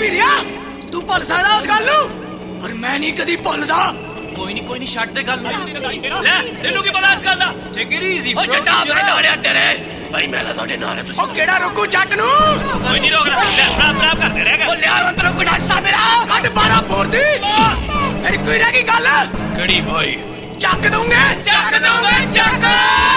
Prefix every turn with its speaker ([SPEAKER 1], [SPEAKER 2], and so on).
[SPEAKER 1] ਵੀਰਿਆ ਤੂੰ ਭੁੱਲ ਸਕਦਾ ਉਸ ਗੱਲ ਨੂੰ ਪਰ ਮੈਂ ਨਹੀਂ ਕਦੀ ਭੁੱਲਦਾ।
[SPEAKER 2] ਕੋਈ ਨਹੀਂ ਛੱਡ ਦੇ ਗੱਲ ਨੂੰ। ਲੈ ਤੈਨੂੰ ਕੀ ਪਤਾ ਇਸ ਗੱਲ ਦਾ? ਟੇਕ ਇਟ ਈਜ਼ੀ
[SPEAKER 1] ਓ ਜੱਟਾ ਮੈਂ ਜਾਣਿਆ ਤੇਰੇ ਭਾਈ ਮੈਂ ਤਾਂ ਤੁਹਾਡੇ ਨਾਲ ਹੈ ਤੁਸੀਂ। ਉਹ ਕਿਹੜਾ ਰੁਕੂ ਜੱਟ ਨੂੰ?
[SPEAKER 2] ਕੋਈ ਨਹੀਂ ਰੋਕਦਾ। ਲੈ ਬਰਾਬਰ ਕਰਦੇ ਰਹੇਗਾ।
[SPEAKER 1] ਓ ਲਿਆ ਅੰਦਰੋਂ ਕੋਈ ਡਾਸਾ ਮੇਰਾ ਕੱਢ 12 ਬੋਰ ਦੀ। ਫਿਰ ਕੋਈ ਰਹਿ ਗਈ ਗੱਲ
[SPEAKER 2] ਕਿਹੜੀ ਭਾਈ?
[SPEAKER 1] ਚੱਕ ਦੂੰਗੇ ਚੱਕ।